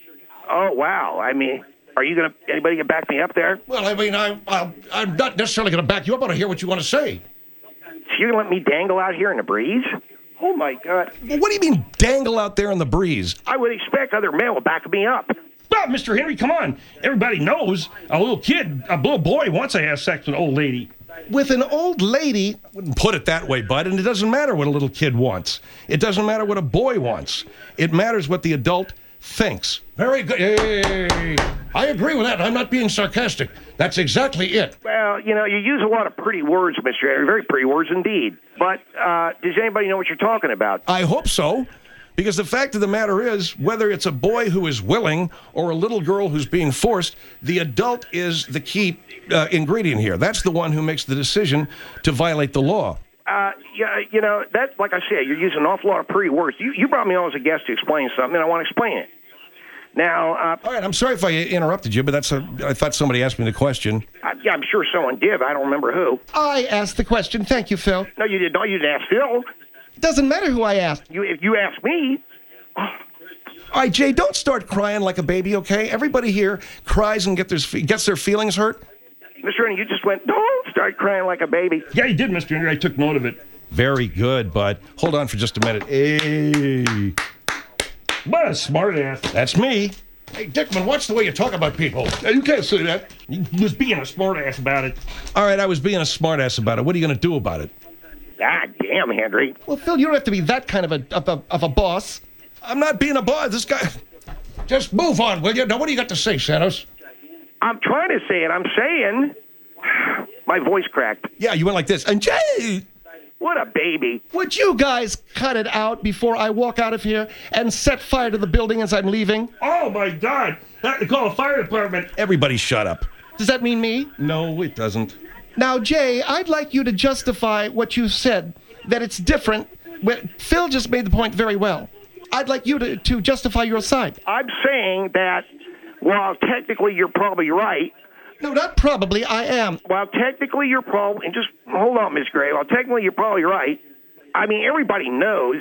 Oh, wow. I mean, are you going to, anybody can back me up there? Well, I mean, I, I, I'm not necessarily going to back you up. I want to hear what you want to say. So you're going to let me dangle out here in the breeze? Oh, my God. Well, what do you mean dangle out there in the breeze? I would expect other men will back me up. Well, Mister Henry, come on. Everybody knows a little kid, a little boy wants to have sex with an old lady. With an old lady? I wouldn't put it that way, bud. And it doesn't matter what a little kid wants. It doesn't matter what a boy wants. It matters what the adult thinks. Very good. Hey, I agree with that. I'm not being sarcastic. That's exactly it. Well, you know, you use a lot of pretty words, Mister Henry. Very pretty words indeed. But uh, does anybody know what you're talking about? I hope so. Because the fact of the matter is, whether it's a boy who is willing or a little girl who's being forced, the adult is the key uh, ingredient here. That's the one who makes the decision to violate the law. Uh, yeah, you know, that, like I said, you're using an awful lot of pretty words. You, you brought me on as a guest to explain something, and I want to explain it. Now, uh, all right, I'm sorry if I interrupted you, but that's a, I thought somebody asked me the question. I, yeah, I'm sure someone did, but I don't remember who. I asked the question. Thank you, Phil. No, you did not. You didn't ask Phil. Doesn't matter who I asked. You, if you asked me. All right, Jay, don't start crying like a baby, okay? Everybody here cries and get their, gets their feelings hurt. Mister Henry, you just went, don't start crying like a baby. Yeah, you did, Mister Henry. I took note of it. Very good, bud. Hold on for just a minute. Hey. What a smart ass. That's me. Hey, Dickman, watch the way you talk about people. You can't say that. You was being a smart ass about it. All right, I was being a smart ass about it. What are you going to do about it? God damn, Henry. Well, Phil, you don't have to be that kind of a, of a, of a boss. I'm not being a boss. This guy... Just move on, will you? Now, what do you got to say, Santos? I'm trying to say it. I'm saying... My voice cracked. Yeah, you went like this. And Jay... What a baby. Would you guys cut it out before I walk out of here and set fire to the building as I'm leaving? Oh, my God. That to call a fire department. Everybody shut up. Does that mean me? No, it doesn't. Now, Jay, I'd like you to justify what you said, that it's different. Well, Phil just made the point very well. I'd like you to, to justify your side. I'm saying that while technically you're probably right... No, not probably. I am. Well, technically you're probably... And just hold on, Miss Gray. Well, technically you're probably right. I mean, everybody knows.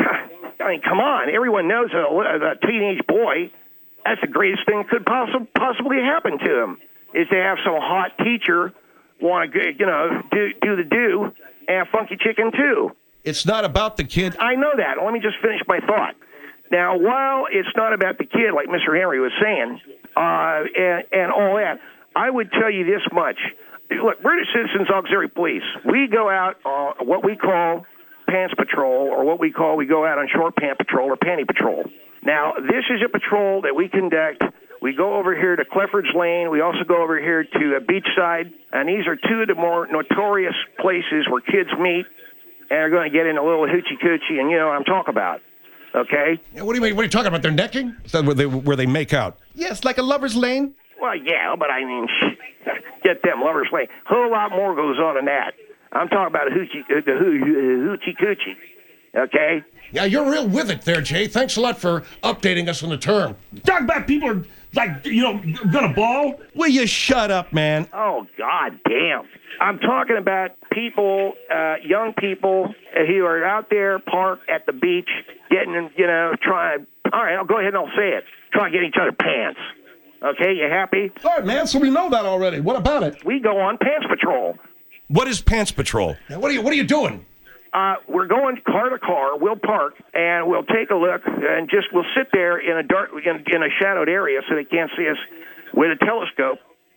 I mean, come on. Everyone knows a, a teenage boy, that's the greatest thing that could possi- possibly happen to him, is to have some hot teacher want to, you know, do, do the do, and funky chicken too. It's not about the kid. I know that. Let me just finish my thought. Now, while it's not about the kid, like Mister Henry was saying, uh, and, and all that, I would tell you this much. Look, British Citizens Auxiliary Police, we go out on what we call pants patrol, or what we call, we go out on short pant patrol or panty patrol. Now, this is a patrol that we conduct. We go over here to Clifford's Lane. We also go over here to uh, Beachside, and these are two of the more notorious places where kids meet and are going to get in a little hoochie-coochie, and you know what I'm talking about. Okay? Yeah, what do you mean? What are you talking about? They're necking? Is that where they, where they make out? Yes, like a lover's lane. Well, yeah, but I mean, get them lovers lane. A whole lot more goes on than that. I'm talking about hoochie, uh, the hoo, hoochie coochie. Okay? Yeah, you're real with it there, Jay. Thanks a lot for updating us on the term. Talk about people are, like, you know, gonna ball. Will you shut up, man? Oh, God damn. I'm talking about people, uh, young people who are out there parked at the beach getting, you know, trying. All right, I'll go ahead and I'll say it. Trying to get each other pants. Okay, you happy? All right, man, so we know that already. What about it? We go on pants patrol. What is pants patrol? Now, what are you What are you doing? Uh, we're going car to car. We'll park and we'll take a look and just we'll sit there in a dark, in, in a shadowed area so they can't see us with a telescope.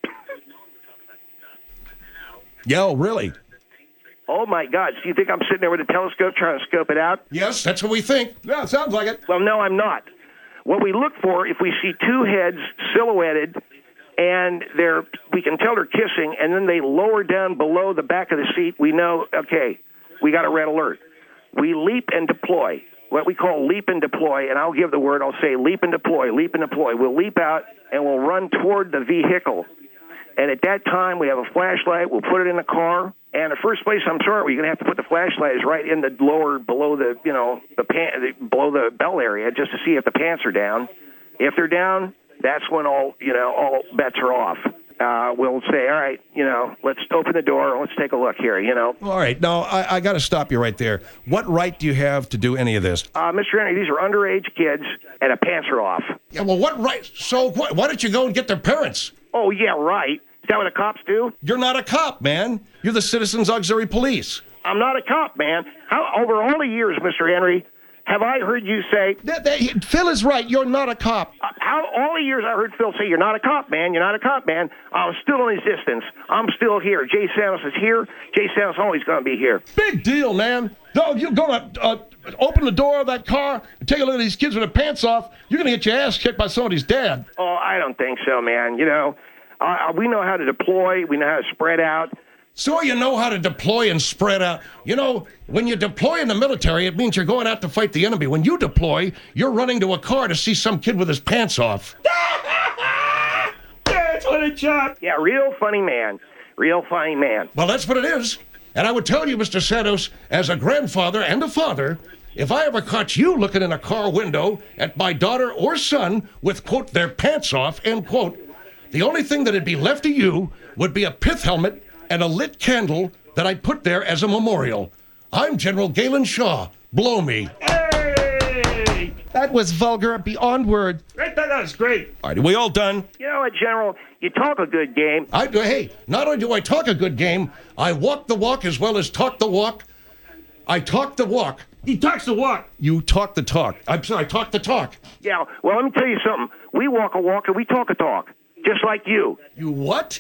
Yo, really? Oh my God! So you think I'm sitting there with a telescope trying to scope it out? Yes, that's what we think. Yeah, it sounds like it. Well, no, I'm not. What we look for, if we see two heads silhouetted, and they're, we can tell they're kissing, and then they lower down below the back of the seat, we know, okay, we got a red alert. We leap and deploy, what we call leap and deploy, and I'll give the word, I'll say leap and deploy, leap and deploy. We'll leap out, and we'll run toward the vehicle. And at that time, we have a flashlight, we'll put it in the car, and the first place I'm sorry, you're going to have to put the flashlight is right in the lower, below the, you know, the pan, below the bell area, just to see if the pants are down. If they're down, that's when all, you know, all bets are off. uh, will say, all right, you know, let's open the door. Let's take a look here, you know. All right. Now, I, I got to stop you right there. What right do you have to do any of this? Uh, Mister Henry, these are underage kids, and the pants are off. Yeah, well, what right? So what, why don't you go and get their parents? Oh, yeah, right. Is that what the cops do? You're not a cop, man. You're the Citizens Auxiliary Police. I'm not a cop, man. How over all the years, Mister Henry, have I heard you say... That, that, Phil is right. You're not a cop. Uh, how all the years I heard Phil say, you're not a cop, man. You're not a cop, man. I'm still in existence. I'm still here. Jay Santos is here. Jay Santos always going to be here. Big deal, man. No, you're going to uh, open the door of that car and take a look at these kids with their pants off. You're going to get your ass kicked by somebody's dad. Oh, I don't think so, man. You know, uh, we know how to deploy. We know how to spread out. So you know how to deploy and spread out. You know, when you deploy in the military, it means you're going out to fight the enemy. When you deploy, you're running to a car to see some kid with his pants off. That's what it shot. Yeah, real funny man. Real funny man. Well, that's what it is. And I would tell you, Mister Santos, as a grandfather and a father, if I ever caught you looking in a car window at my daughter or son with, quote, their pants off, end quote, the only thing that'd be left of you would be a pith helmet and a lit candle that I'd put there as a memorial. I'm General Galen Shaw. Blow me. Hey! That was vulgar beyond word. Right, that was great. All right, are we all done? You know what, General? You talk a good game. I do. Hey, not only do I talk a good game, I walk the walk as well as talk the walk. I talk the walk. He talks the walk. You talk the talk. I'm sorry, I talk the talk. Yeah, well, let me tell you something. We walk a walk and we talk a talk. Just like you. You what?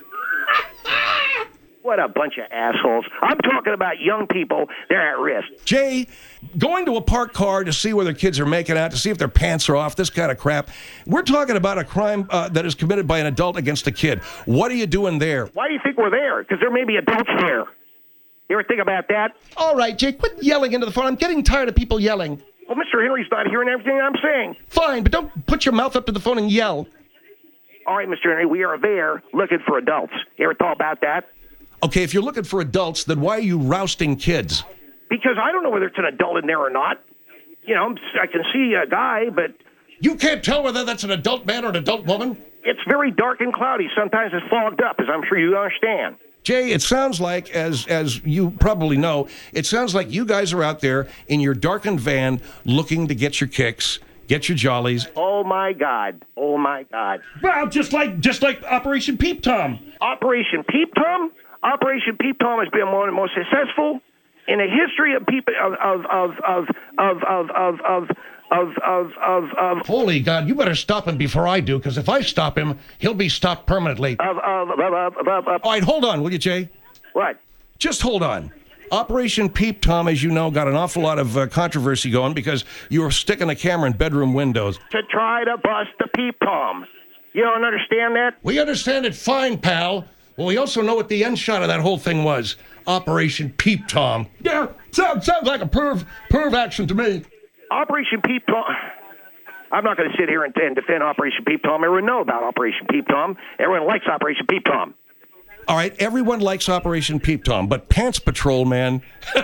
What a bunch of assholes. I'm talking about young people. They're at risk. Jay, going to a parked car to see where their kids are making out, to see if their pants are off, this kind of crap. We're talking about a crime uh, that is committed by an adult against a kid. What are you doing there? Why do you think we're there? Because there may be adults there. You ever think about that? All right, Jake, quit yelling into the phone. I'm getting tired of people yelling. Well, Mister Henry's not hearing everything I'm saying. Fine, but don't put your mouth up to the phone and yell. All right, Mister Henry, we are there looking for adults. You ever thought about that? Okay, if you're looking for adults, then why are you rousting kids? Because I don't know whether it's an adult in there or not. You know, I can see a guy, but... You can't tell whether that's an adult man or an adult woman? It's very dark and cloudy. Sometimes it's fogged up, as I'm sure you understand. Jay, it sounds like, as as you probably know, it sounds like you guys are out there in your darkened van looking to get your kicks, get your jollies. Oh, my God. Oh, my God. Well, just like just like Operation Peep Tom. Operation Peep Tom? Operation Peep Tom has been one of the most successful in the history of peep of of of of of of of of of of of of Holy God, you better stop him before I do, because if I stop him, he'll be stopped permanently. of of of of of of All right, hold on, will you, Jay? what? Just hold on. Operation Peep Tom, as you know, got an awful lot of uh, controversy going because you were sticking a camera in bedroom windows. To try to bust the Peep Tom. You don't understand that? We understand it fine, pal. Well, we also know what the end shot of that whole thing was. Operation Peep Tom. Yeah, sounds, sounds like a perv, perv action to me. Operation Peep Tom. I'm not going to sit here and, and defend Operation Peep Tom. Everyone knows about Operation Peep Tom. Everyone likes Operation Peep Tom. All right, everyone likes Operation Peep Tom, but Pants Patrol, man.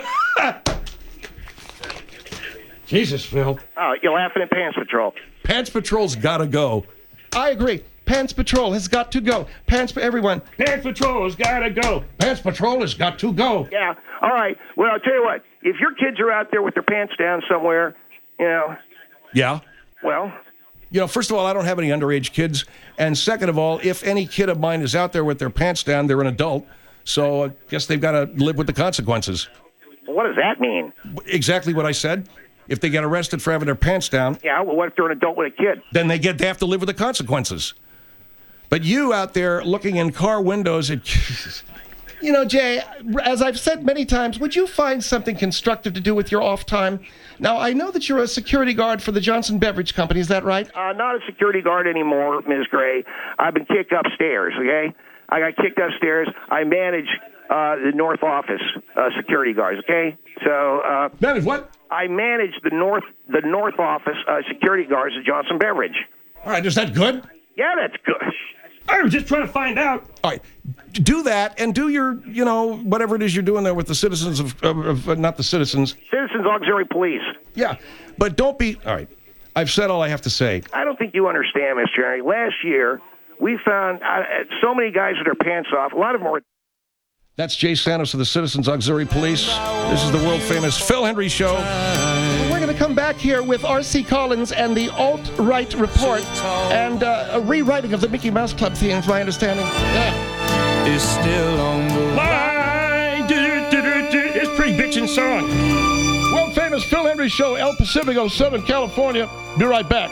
Jesus, Phil. Oh, you're laughing at Pants Patrol. Pants Patrol's got to go. I agree. Pants Patrol has got to go. Pants for everyone. Pants Patrol has got to go. Pants Patrol has got to go. Yeah. All right. Well, I'll tell you what. If your kids are out there with their pants down somewhere, you know, Yeah? well, You know, first of all, I don't have any underage kids. And second of all, if any kid of mine is out there with their pants down, they're an adult. So I guess they've got to live with the consequences. what does that mean? Exactly what I said. If they get arrested for having their pants down, Yeah, well, what if they're an adult with a kid? then they get they have to live with the consequences. But you out there looking in car windows at... You know, Jay, as I've said many times, would you find something constructive to do with your off time? Now, I know that you're a security guard for the Johnson Beverage Company. Is that right? Uh, not a security guard anymore, Miz Gray. I've been kicked upstairs, okay? I got kicked upstairs. I manage uh, the North Office uh, security guards, okay? So, uh, Manage what? I manage the North the North Office uh, security guards at Johnson Beverage. All right, is that good? Yeah, that's good. I was just trying to find out. All right, do that and do your, you know, whatever it is you're doing there with the citizens of, of, of uh, not the citizens. Citizens Auxiliary Police. Yeah, but don't be, all right, I've said all I have to say. I don't think you understand, Mister Henry. Last year, we found uh, so many guys with their pants off. A lot of them were. That's Jay Santos of the Citizens Auxiliary Police. This is the world-famous Phil Hendry Show. We're going to come back here with R C Collins and the Alt-Right Report and uh, a rewriting of the Mickey Mouse Club theme, is my understanding. Yeah. Is still on the line. It's a pretty bitchin' song. World famous Phil Hendry Show, El Pacifico, Southern California. Be right back.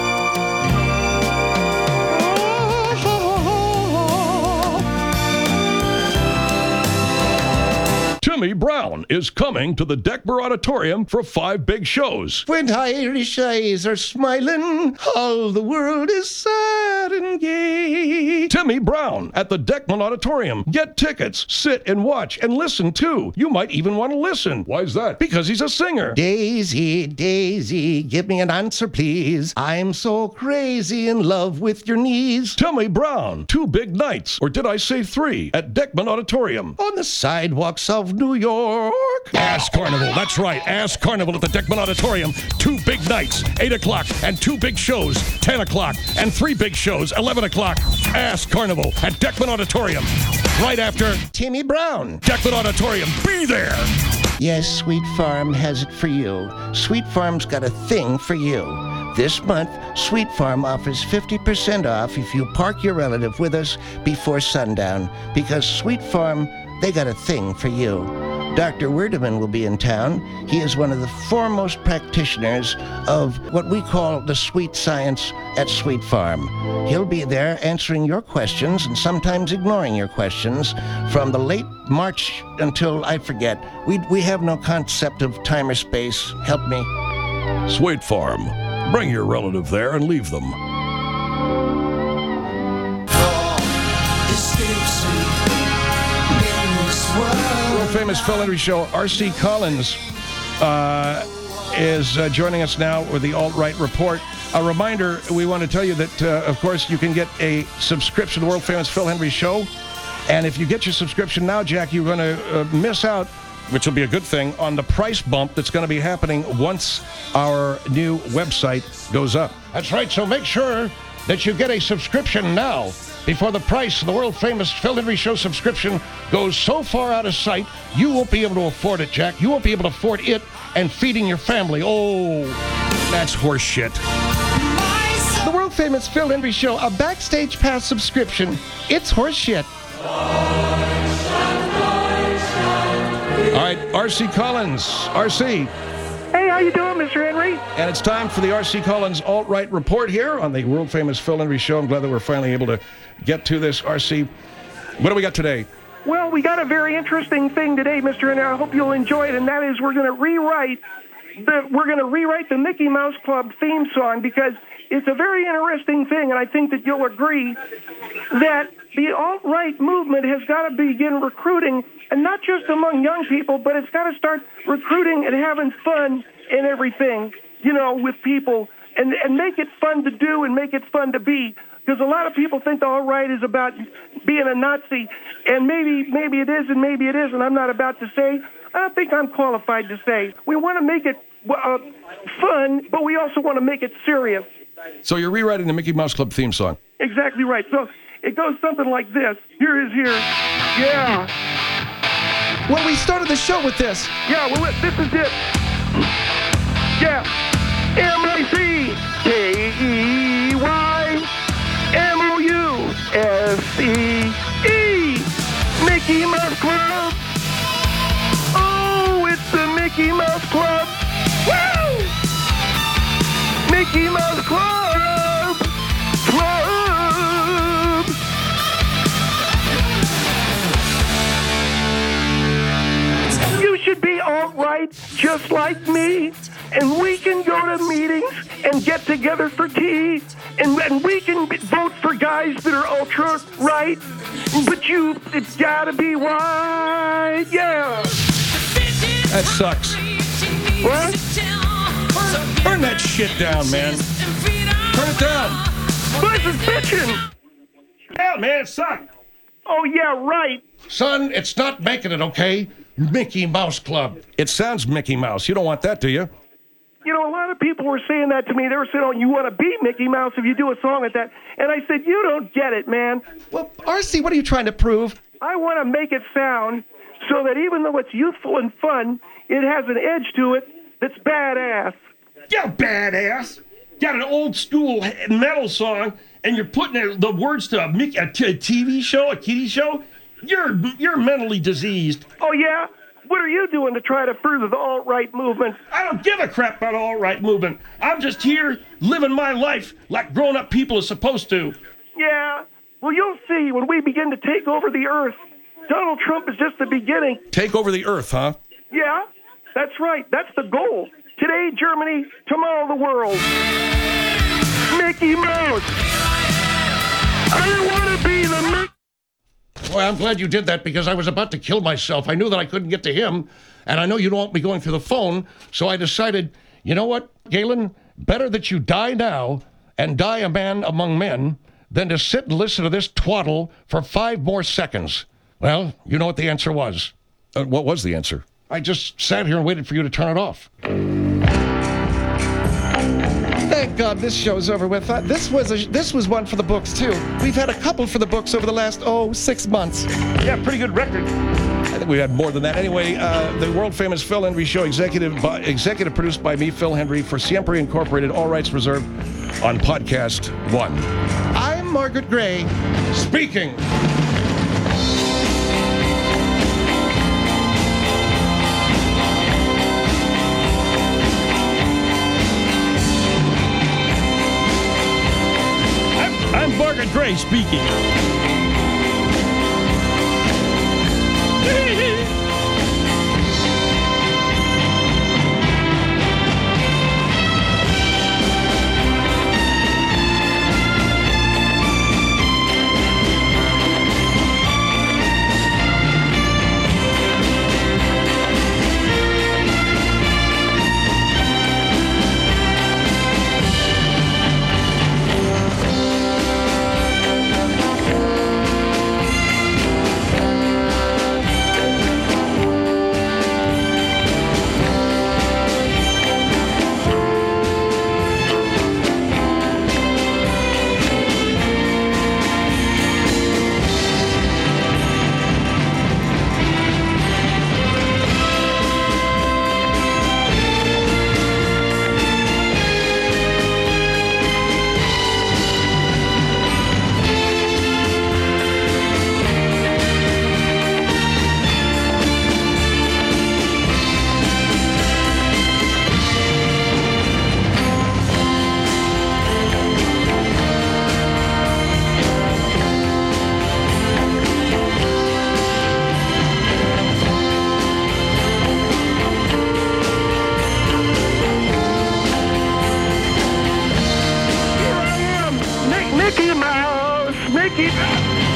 Timmy Brown is coming to the Deckmer Auditorium for five big shows. When Irish eyes are smiling, all the world is sad and gay. Timmy Brown at the Deckman Auditorium. Get tickets, sit and watch and listen too. You might even want to listen. Why is that? Because he's a singer. Daisy, Daisy, give me an answer, please. I'm so crazy in love with your knees. Timmy Brown, two big nights, or did I say three, at Deckman Auditorium. On the sidewalks of New York. Ass Carnival, that's right, Ass Carnival at the Deckman Auditorium. Two big nights, eight o'clock, and two big shows, ten o'clock, and three big shows, eleven o'clock. Ass Carnival at Deckman Auditorium. Right after Timmy Brown. Deckman Auditorium, be there! Yes, Sweet Farm has it for you. Sweet Farm's got a thing for you. This month, Sweet Farm offers fifty percent off if you park your relative with us before sundown, because Sweet Farm, they got a thing for you. Doctor Werdeman will be in town. He is one of the foremost practitioners of what we call the sweet science at Sweet Farm. He'll be there answering your questions and sometimes ignoring your questions from the late March until, I forget. We, we have no concept of time or space. Help me. Sweet Farm. Bring your relative there and leave them. World famous Phil Hendry Show. R C Collins uh, is uh, joining us now with the Alt-Right Report. A reminder, we want to tell you that, uh, of course, you can get a subscription to the world famous Phil Hendry Show. And if you get your subscription now, Jack, you're going to uh, miss out, which will be a good thing, on the price bump that's going to be happening once our new website goes up. That's right, so make sure that you get a subscription now before the price of the world-famous Phil Hendry Show subscription goes so far out of sight, you won't be able to afford it, Jack. You won't be able to afford it and feeding your family. Oh, that's horse shit. The world-famous Phil Hendry Show, a Backstage Pass subscription. It's horse shit. All right, R C Collins. R C. Hey, how you doing, Mister Henry? And it's time for the R C Collins Alt-Right Report here on the world-famous Phil Hendry Show. I'm glad that we're finally able to get to this. R C, what do we got today? Well, we got a very interesting thing today, Mister Henry. I hope you'll enjoy it, and that is we're going to rewrite the we're going to rewrite the Mickey Mouse Club theme song, because it's a very interesting thing, and I think that you'll agree that the alt-right movement has got to begin recruiting, and not just among young people, but it's got to start recruiting and having fun and everything, you know, with people, and, and make it fun to do and make it fun to be. Because a lot of people think the alt-right is about being a Nazi, and maybe maybe it is and maybe it isn't. I'm not about to say. I don't think I'm qualified to say. We want to make it uh, fun, but we also want to make it serious. So you're rewriting the Mickey Mouse Club theme song. Exactly right. So it goes something like this. Here is here. Yeah. Well, we started the show with this. Yeah, well, this is it. Yeah. M I C K E Y M O U S E E. Mickey Mouse Club. Oh, it's the Mickey Mouse Club. Woo! Mickey Mouse Club. Club. You should be all right, just like me. And we can go to meetings and get together for tea. And, and we can b- vote for guys that are ultra right. But you, it's gotta be white, yeah. That sucks. What? Turn that shit down, man. Turn it down. This is bitching. Yeah, man, it sucked. Oh, yeah, right. son, it's not making it, okay? Mickey Mouse Club. It sounds Mickey Mouse. You don't want that, do you? You know, a lot of people were saying that to me. They were saying, oh, you want to be Mickey Mouse if you do a song like that. And I said, you don't get it, man. Well, R C, what are you trying to prove? I want to make it sound so that even though it's youthful and fun, it has an edge to it that's badass. Yeah, badass. Got an old school metal song, and you're putting the words to a, Mickey, a, t- a T V show, a kiddie show. You're you're mentally diseased. Oh, yeah? What are you doing to try to further the alt-right movement? I don't give a crap about alt-right movement. I'm just here living my life like grown-up people are supposed to. Yeah. Well, you'll see when we begin to take over the earth. Donald Trump is just the beginning. Take over the earth, huh? Yeah, that's right. That's the goal. Today, Germany. Tomorrow, the world. Mickey Mouse. I want to be the Mickey. Boy, I'm glad you did that because I was about to kill myself. I knew that I couldn't get to him, and I know you don't want me going through the phone, so I decided, you know what, Galen? Better that you die now and die a man among men than to sit and listen to this twaddle for five more seconds. Well, you know what the answer was. Uh, what was the answer? I just sat here and waited for you to turn it off. Thank God this show's over with. Uh, this was a, this was one for the books, too. We've had a couple for the books over the last, oh, six months. Yeah, pretty good record. I think we had more than that. Anyway, uh, the world-famous Phil Hendry Show, executive by, executive produced by me, Phil Hendry, for Siempre Incorporated, all rights reserved on Podcast One. I'm Margaret Gray. Speaking. I'm Margaret Gray speaking. Mickey Mouse, Mickey Mouse.